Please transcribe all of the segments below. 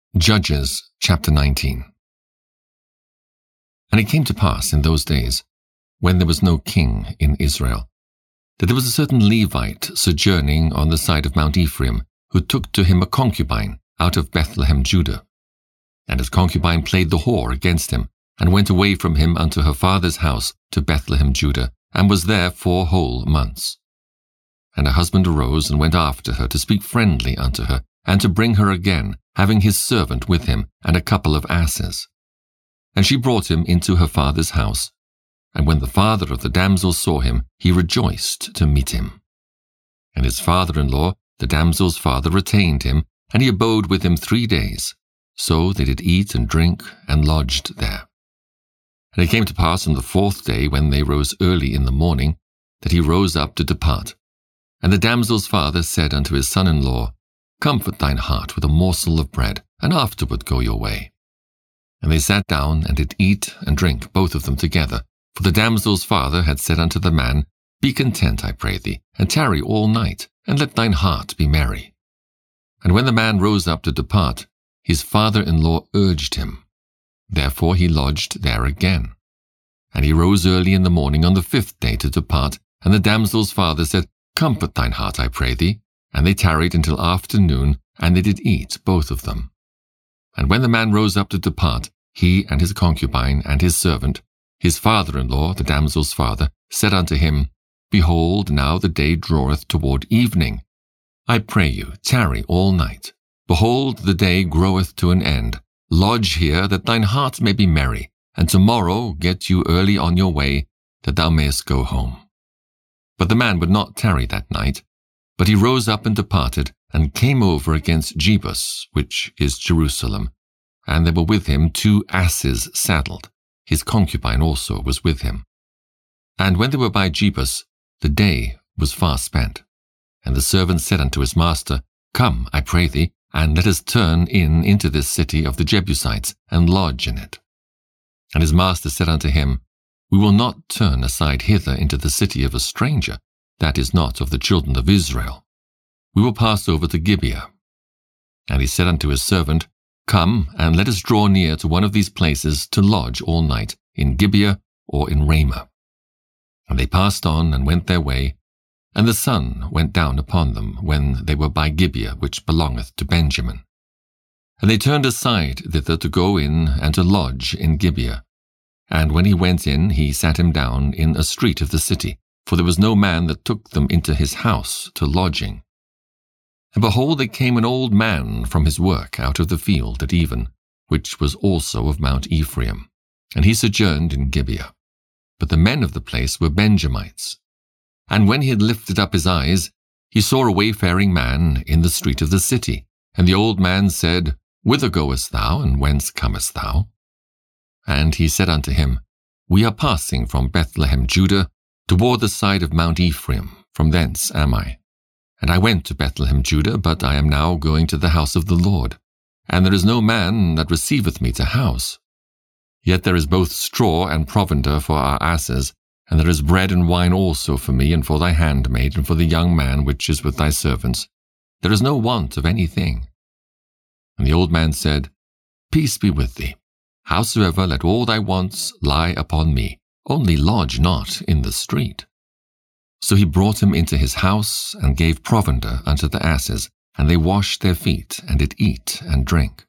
Judges chapter 19. And it came to pass in those days, when there was no king in Israel, that there was a certain Levite sojourning on the side of Mount Ephraim, who took to him a concubine out of Bethlehem, Judah. And his concubine played the whore against him, and went away from him unto her father's house to Bethlehem, Judah, and was there 4 whole months. And her husband arose and went after her to speak friendly unto her, and to bring her again, having his servant with him, and a couple of asses. And she brought him into her father's house. And when the father of the damsel saw him, he rejoiced to meet him. And his father-in-law, the damsel's father, retained him, and he abode with him 3 days. So they did eat and drink, and lodged there. And it came to pass on the 4th day, when they rose early in the morning, that he rose up to depart. And the damsel's father said unto his son-in-law, Comfort thine heart with a morsel of bread, and afterward go your way. And they sat down, and did eat and drink, both of them together. For the damsel's father had said unto the man, Be content, I pray thee, and tarry all night, and let thine heart be merry. And when the man rose up to depart, his father-in-law urged him. Therefore he lodged there again. And he rose early in the morning on the 5th day to depart, and the damsel's father said, Comfort thine heart, I pray thee. And they tarried until afternoon, and they did eat, both of them. And when the man rose up to depart, he and his concubine and his servant, his father-in-law, the damsel's father, said unto him, Behold, now the day draweth toward evening. I pray you, tarry all night. Behold, the day groweth to an end. Lodge here, that thine heart may be merry, and tomorrow get you early on your way, that thou mayest go home. But the man would not tarry that night, but he rose up and departed, and came over against Jebus, which is Jerusalem. And there were with him 2 asses saddled. His concubine also was with him. And when they were by Jebus, the day was far spent. And the servant said unto his master, Come, I pray thee, and let us turn in into this city of the Jebusites, and lodge in it. And his master said unto him, We will not turn aside hither into the city of a stranger, that is not of the children of Israel. We will pass over to Gibeah. And he said unto his servant, Come, and let us draw near to one of these places to lodge all night, in Gibeah or in Ramah. And they passed on and went their way, and the sun went down upon them when they were by Gibeah, which belongeth to Benjamin. And they turned aside thither to go in and to lodge in Gibeah. And when he went in, he sat him down in a street of the city, for there was no man that took them into his house to lodging. And behold, there came an old man from his work out of the field at even, which was also of Mount Ephraim, and he sojourned in Gibeah. But the men of the place were Benjamites. And when he had lifted up his eyes, he saw a wayfaring man in the street of the city. And the old man said, Whither goest thou, and whence comest thou? And he said unto him, We are passing from Bethlehem, Judah, toward the side of Mount Ephraim. From thence am I. And I went to Bethlehem, Judah, but I am now going to the house of the Lord. And there is no man that receiveth me to house. Yet there is both straw and provender for our asses, and there is bread and wine also for me, and for thy handmaid, and for the young man which is with thy servants. There is no want of anything. And the old man said, Peace be with thee. Howsoever, let all thy wants lie upon me. Only lodge not in the street. So he brought him into his house, and gave provender unto the asses, and they washed their feet, and did eat and drink.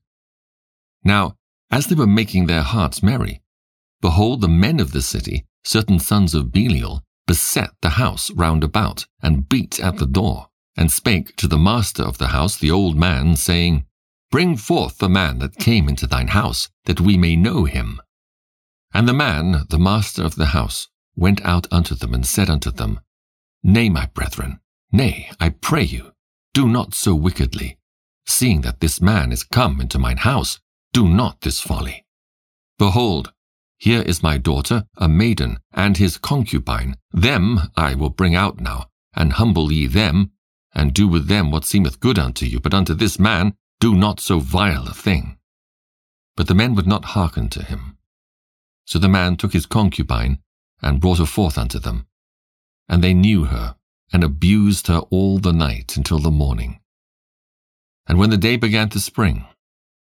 Now, as they were making their hearts merry, behold, the men of the city, certain sons of Belial, beset the house round about, and beat at the door, and spake to the master of the house, the old man, saying, Bring forth the man that came into thine house, that we may know him. And the man, the master of the house, went out unto them, and said unto them, Nay, my brethren, nay, I pray you, do not so wickedly. Seeing that this man is come into mine house, do not this folly. Behold, here is my daughter, a maiden, and his concubine. Them I will bring out now, and humble ye them, and do with them what seemeth good unto you, but unto this man do not so vile a thing. But the men would not hearken to him. So the man took his concubine, and brought her forth unto them. And they knew her, and abused her all the night until the morning. And when the day began to spring,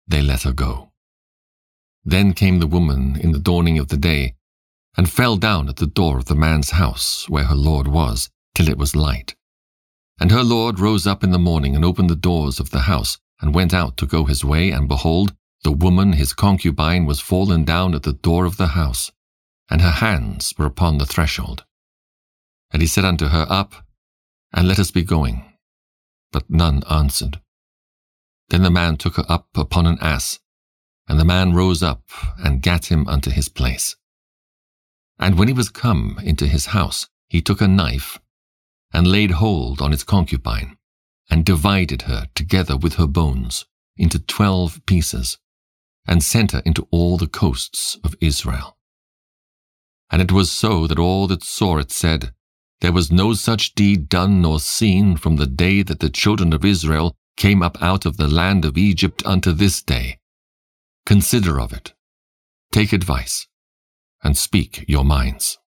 they let her go. Then came the woman in the dawning of the day, and fell down at the door of the man's house where her lord was, till it was light. And her lord rose up in the morning and opened the doors of the house, and went out to go his way, and behold, the woman his concubine was fallen down at the door of the house, and her hands were upon the threshold. And he said unto her, Up, and let us be going. But none answered. Then the man took her up upon an ass, and the man rose up, and gat him unto his place. And when he was come into his house, he took a knife, and laid hold on his concubine, and divided her together with her bones into 12 pieces, and sent her into all the coasts of Israel. And it was so that all that saw it said, There was no such deed done nor seen from the day that the children of Israel came up out of the land of Egypt unto this day. Consider of it, take advice, and speak your minds.